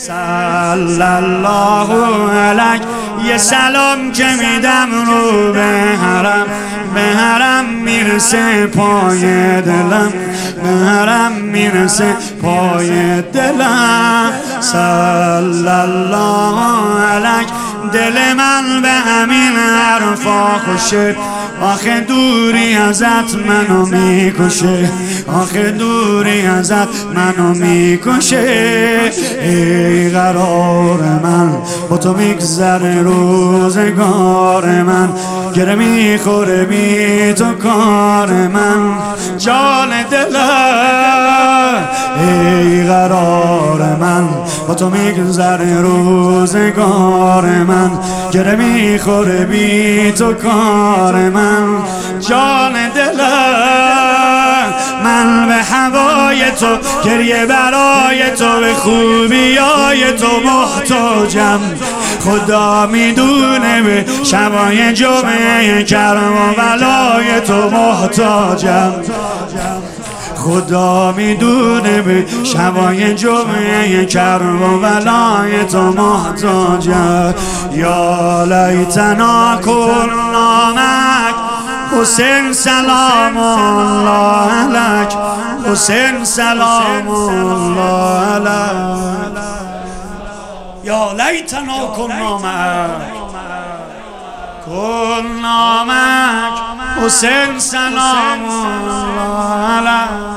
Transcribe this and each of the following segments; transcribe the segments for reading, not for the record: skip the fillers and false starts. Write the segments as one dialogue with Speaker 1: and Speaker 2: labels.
Speaker 1: صلی الله علیک. یه سلام که میدم رو به حرم میرسه پای دلم، به حرم میرسه پای دلم. صلی الله علیک. دل من به همین حرفا خوشه، آخه دوری ازت منو میکشه، آخه دوری ازت منو میکشه. ای قرار من با تو میگذره روزگار من، گره میخوره بی تو کار من جان دلم. ای قرار من با تو میگذره روزگار من، گره میخوره بی تو کار من جان دلم. من به هوای تو، گریه برای تو، به خوبیای تو محتاجم. خدا میدونه به شبای جمعه کرم و بلای تو محتاجم. خدا میدونه به شبای جمعه کرب و بلای تو محتاجم. یا لیتنا کنا معک حسین سلام الله علیک، حسین سلام الله علیک. یا لیتنا کنا معک حسین سلام الله علیک.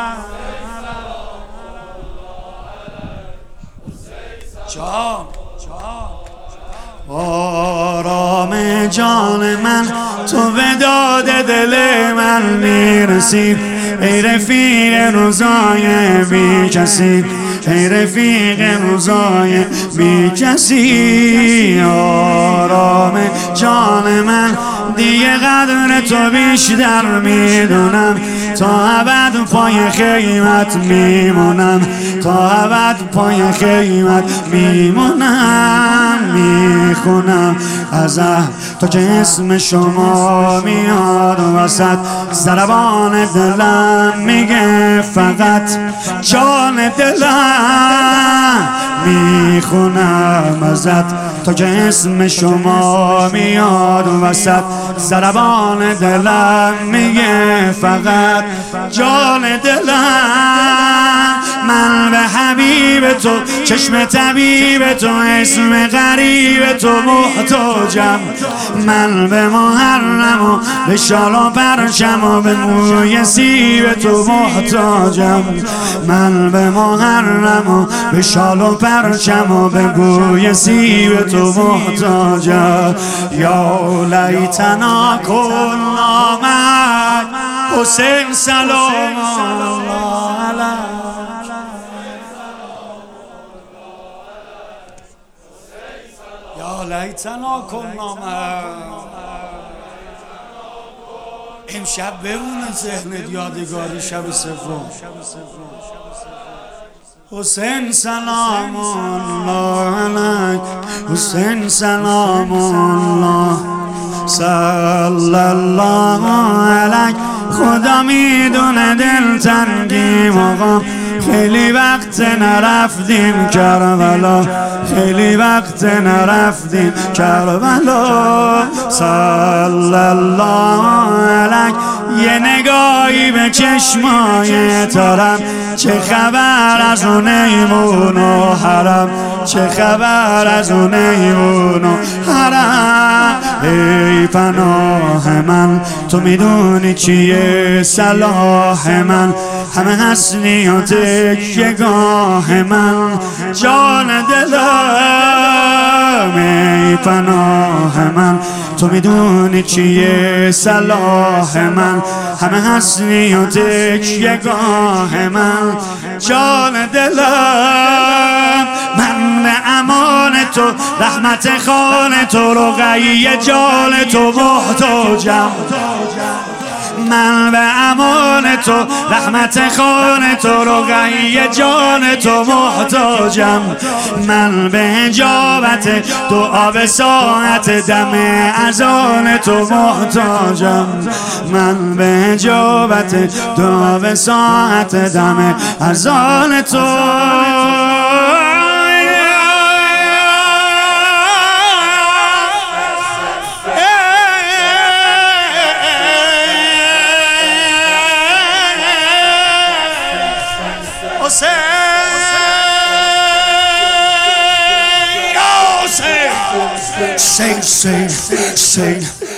Speaker 1: آرام جان من تو به داد دل من میرسی، ای رفیق روزای بی کسی، ای رفیق روزای بی کسی. آرام جان من دیگه قدر تو بیشتر میدونم، تا ابد پای خیمت میمونم، تا ابد پای خیمت میمونم. میخونم از تو که اسم شما میاد وسط، ضربان دلم میگه فقط جان دلم. میخونم ازت تو که اسم شما میاد وسط، ضربان دلم میگه فقط جان دلم. من به حبیب تو، چشم طبیب تو، اسم غریب تو محتاجم. من به محرم و به شال و پرچم و به موی سیب تو محتاجم. من به محرم و به شال و پرچم و به بوی سیب تو محتاجم. یا لیتنا کنا معک حسین سلام الله علیک. یا لیتنا کنا معک. امشب بمونه ذهنت یادگاری شب سوم. حسین سلام الله علیک، حسین سلام الله. صلی الله علیک. خدا میدونه دل تنگی مقام، خیلی وقت نرفتیم کربلا، خیلی وقت نرفتیم کربلا. صلی الله علیک. یه نگاهی به چشمای ترم، چه خبر از اون ایمون و حرم، چه خبر از اون ایمون و حرم. ای پناه من تو میدونی چیه صلاح من، همه هستی و تکیه‌گاه من جان دلم. ای پناه من تو میدونی چیه صلاح من، همه هستی و تکیه‌گاه من جان دلم. من به امان تو، رحمت خان تو، رقیه جان تو محتاجم. من به امان تو، رحمت خان تو، رقیه جان تو محتاجم. من به اجابت دعا به ساعت دم اذان تو محتاجم. من به اجابت دعا به ساعت دم اذان تو. Say,